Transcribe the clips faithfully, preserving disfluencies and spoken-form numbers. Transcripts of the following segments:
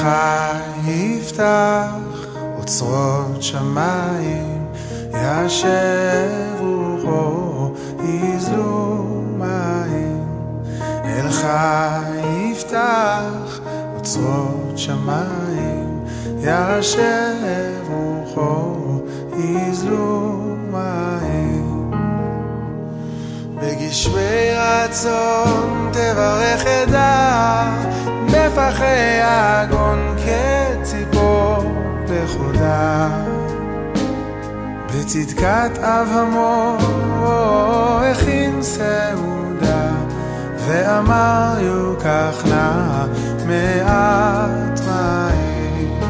יפתח אוצרות שמיים, ישב רוחו יזלו מים. אל חי יפתח אוצרות שמיים, ישב רוחו יזלו מים. בגשמי רצון תברך עדה, בפחי הגון כציפור בחודה. בצדקת אב המור הכין סעודה, ואמר יוקח נא מעט מים.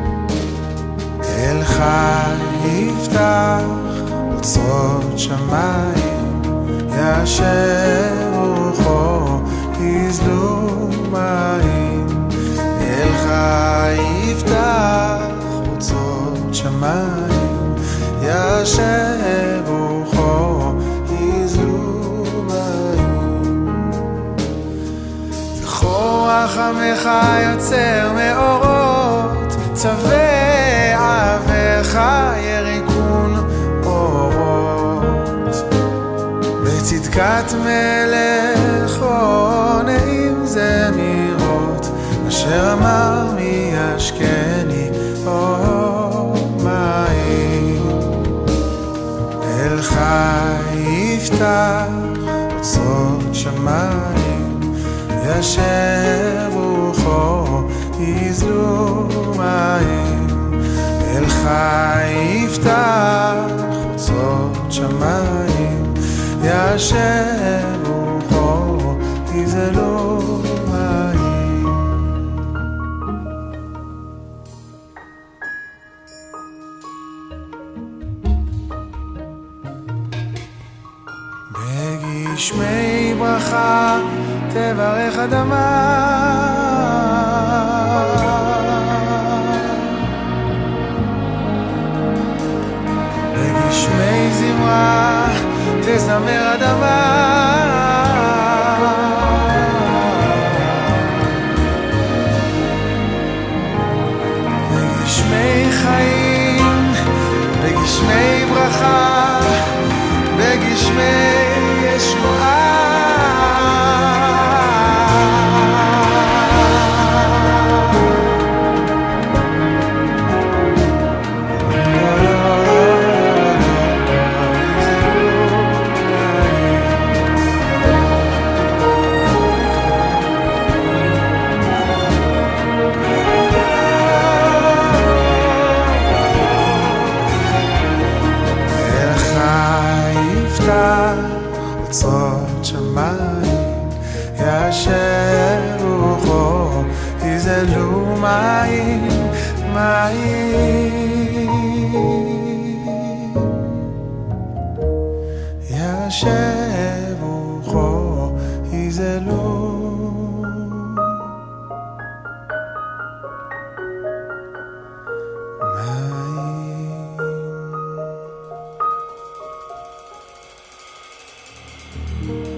אל חי יפתח אוצרות שמיים, ישב רוחו יזלו מים. אל חי יפתח אוצרות שמיים, ישב רוחו יזלו מים. זכור רחמך יוצר מאורות, צבע אביך יריקון אורות. בצדקת מלך עונעים זמירות, אשר אמר מי ישקני אור מים. אל חי יפתח אוצרות שמיים, ישב רוחו יזלו מים. אל חי יפתח אוצרות שמיים, ישב רוחו יזלו מים. בגשמי ברכה תברך אדמה, בגשמי זמרה תזמר אדמה. בגשמי חיים, בגשמי ברכה, בגשמי ישועה. אוצרות שמיים, ישב רוחו יזלו מים, מים. ישב רוחו יזלו מים.